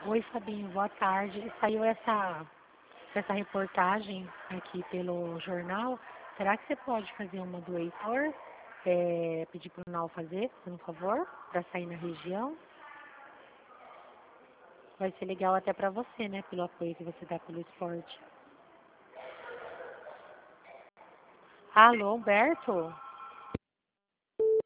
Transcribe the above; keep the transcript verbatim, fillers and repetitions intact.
Oi, Fabinho, boa tarde. Saiu essa, essa reportagem aqui pelo jornal. Será que você pode fazer uma do Heitor? É, pedir para o Nau fazer, por um favor, para sair na região? Vai ser legal até para você, né? Pelo apoio que você dá pelo esporte. Alô, Humberto?